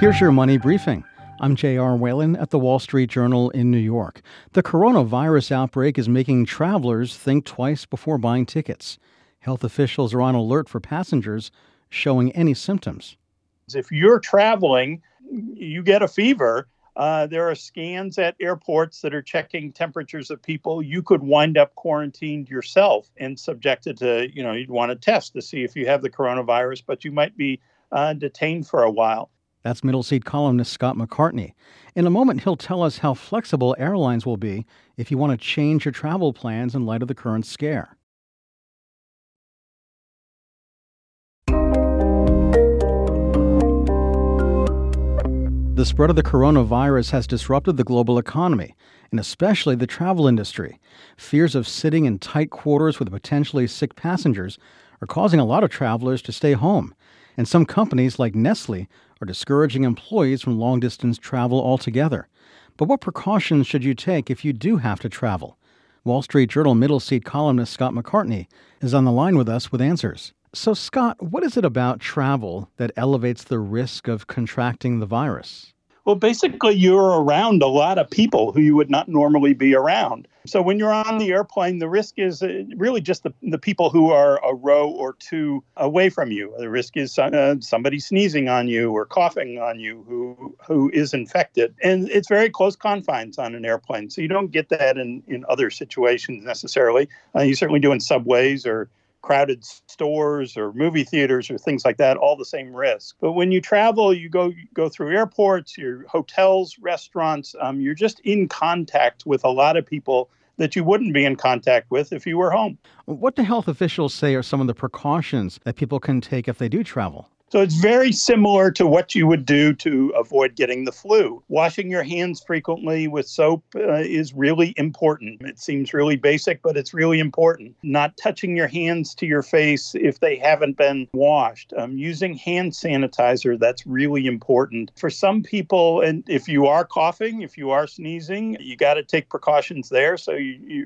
Here's your money briefing. I'm J.R. Whalen at the Wall Street Journal in New York. The coronavirus outbreak is making travelers think twice before buying tickets. Health officials are on alert for passengers showing any symptoms. If you're traveling, you get a fever, there are scans at airports that are checking temperatures of people. You could wind up quarantined yourself and subjected to, you'd want to test to see if you have the coronavirus, but you might be detained for a while. That's Middle Seat columnist Scott McCartney. In a moment, he'll tell us how flexible airlines will be if you want to change your travel plans in light of the current scare. The spread of the coronavirus has disrupted the global economy, and especially the travel industry. Fears of sitting in tight quarters with potentially sick passengers are causing a lot of travelers to stay home. And some companies, like Nestle, are discouraging employees from long-distance travel altogether. But what precautions should you take if you do have to travel? Wall Street Journal Middle Seat columnist Scott McCartney is on the line with us with answers. So, Scott, what is it about travel that elevates the risk of contracting the virus? Well, basically, you're around a lot of people who you would not normally be around. So when you're on the airplane, the risk is really just the people who are a row or two away from you. The risk is somebody sneezing on you or coughing on you who is infected. And it's very close confines on an airplane. So you don't get that in other situations necessarily. You certainly do in subways or crowded stores or movie theaters or things like that, all the same risk. But when you travel, you go through airports, your hotels, restaurants, you're just in contact with a lot of people that you wouldn't be in contact with if you were home. What do health officials say are some of the precautions that people can take if they do travel? So it's very similar to what you would do to avoid getting the flu. Washing your hands frequently with soap is really important. It seems really basic, but it's really important. Not touching your hands to your face if they haven't been washed. Using hand sanitizer, that's really important. For some people, and if you are coughing, if you are sneezing, you got to take precautions there so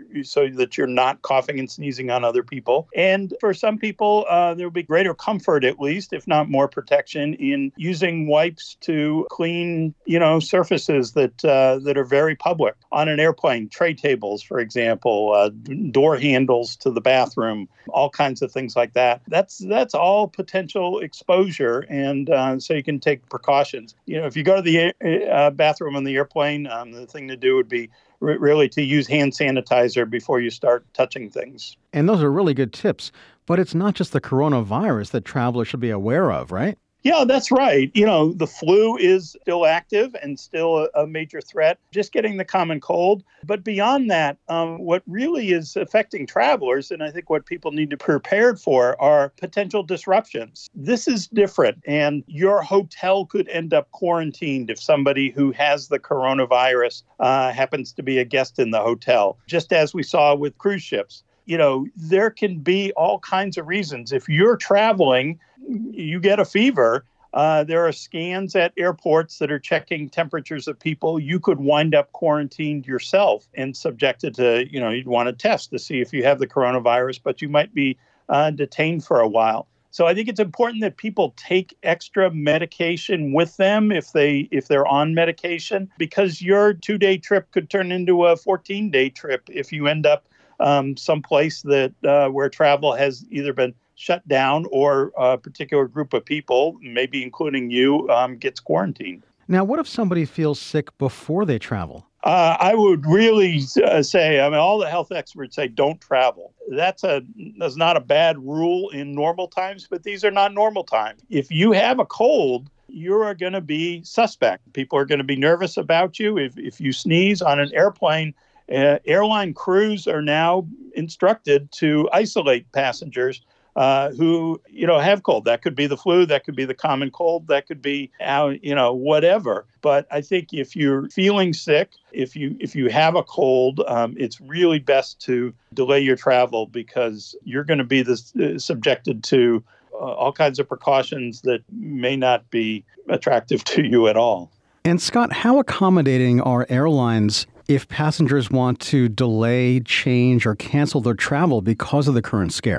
so that you're not coughing and sneezing on other people. And for some people, there will be greater comfort, at least, if not more protection, in using wipes to clean, surfaces that are very public on an airplane, tray tables, for example, door handles to the bathroom, all kinds of things like that. That's all potential exposure, and so you can take precautions. If you go to the bathroom on the airplane, the thing to do would be really to use hand sanitizer before you start touching things. And those are really good tips. But it's not just the coronavirus that travelers should be aware of, right? Yeah, that's right. The flu is still active and still a major threat. Just getting the common cold. But beyond that, what really is affecting travelers, and I think what people need to be prepared for, are potential disruptions. This is different, and your hotel could end up quarantined if somebody who has the coronavirus happens to be a guest in the hotel, just as we saw with cruise ships. There can be all kinds of reasons. If you're traveling, you get a fever, there are scans at airports that are checking temperatures of people. You could wind up quarantined yourself and subjected to, you'd want to test to see if you have the coronavirus, but you might be detained for a while. So I think it's important that people take extra medication with them if they're on medication, because your 2-day trip could turn into a 14-day trip if you end up someplace that where travel has either been shut down or a particular group of people, maybe including you, gets quarantined. Now, what if somebody feels sick before they travel? I would really say, all the health experts say don't travel. That's not a bad rule in normal times, but these are not normal times. If you have a cold, you are going to be suspect. People are going to be nervous about you. If you sneeze on an airplane, airline crews are now instructed to isolate passengers who, have cold. That could be the flu, that could be the common cold, that could be, whatever. But I think if you're feeling sick, if you have a cold, it's really best to delay your travel, because you're going to be subjected to all kinds of precautions that may not be attractive to you at all. And Scott, how accommodating are airlines if passengers want to delay, change, or cancel their travel because of the current scare?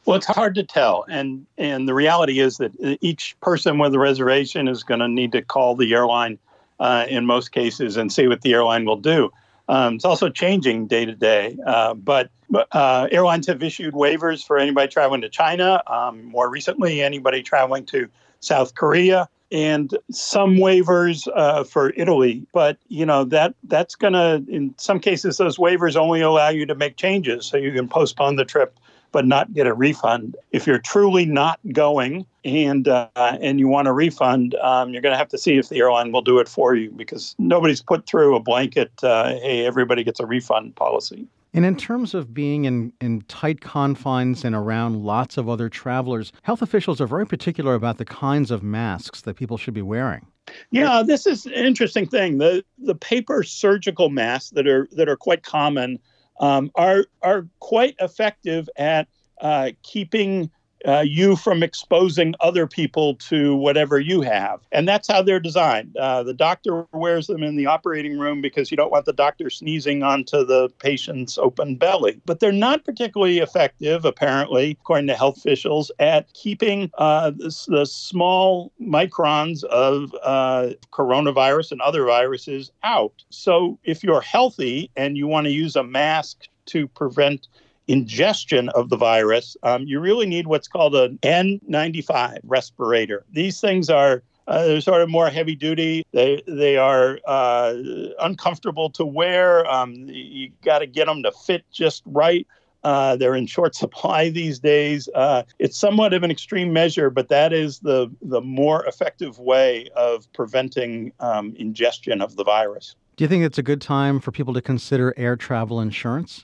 Well, it's hard to tell, and the reality is that each person with a reservation is going to need to call the airline in most cases and see what the airline will do. It's also changing day to day, but airlines have issued waivers for anybody traveling to China. More recently, anybody traveling to South Korea, and some waivers for Italy. But that's going to, in some cases, those waivers only allow you to make changes, so you can postpone the trip but not get a refund. If you're truly not going and you want a refund, you're going to have to see if the airline will do it for you, because nobody's put through a blanket, hey, everybody gets a refund policy. And in terms of being in tight confines and around lots of other travelers, health officials are very particular about the kinds of masks that people should be wearing. Yeah, this is an interesting thing. The paper surgical masks that are quite common are quite effective at keeping you from exposing other people to whatever you have. And that's how they're designed. The doctor wears them in the operating room because you don't want the doctor sneezing onto the patient's open belly. But they're not particularly effective, apparently, according to health officials, at keeping the small microns of coronavirus and other viruses out. So if you're healthy and you want to use a mask to prevent ingestion of the virus, you really need what's called an N95 respirator. These things are they're sort of more heavy duty. They are uncomfortable to wear. You got to get them to fit just right. They're in short supply these days. It's somewhat of an extreme measure, but that is the more effective way of preventing ingestion of the virus. Do you think it's a good time for people to consider air travel insurance?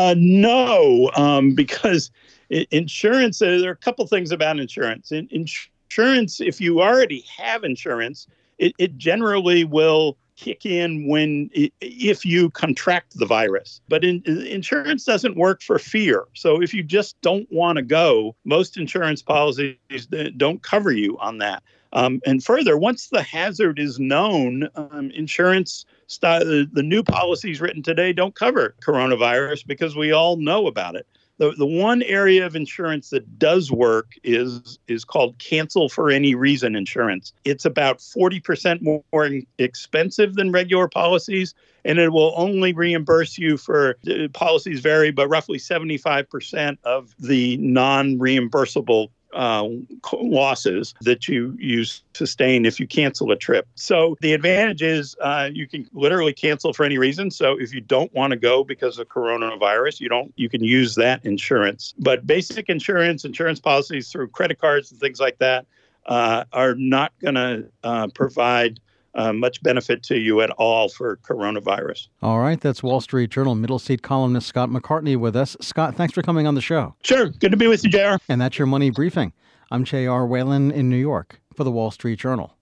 No, because insurance, there are a couple things about insurance. Insurance, if you already have insurance, it generally will kick in if you contract the virus. But insurance doesn't work for fear. So if you just don't want to go, most insurance policies don't cover you on that. And further, once the hazard is known, the new policies written today don't cover coronavirus because we all know about it. The one area of insurance that does work is called cancel for any reason insurance. It's about 40% more expensive than regular policies, and it will only reimburse you for policies vary, but roughly 75% of the non-reimbursable losses that you sustain if you cancel a trip. So the advantage is you can literally cancel for any reason. So if you don't want to go because of coronavirus, you can use that insurance. But basic insurance policies through credit cards and things like that are not going to provide much benefit to you at all for coronavirus. All right. That's Wall Street Journal Middle Seat columnist Scott McCartney with us. Scott, thanks for coming on the show. Sure. Good to be with you, JR. And that's your Money Briefing. I'm J.R. Whalen in New York for the Wall Street Journal.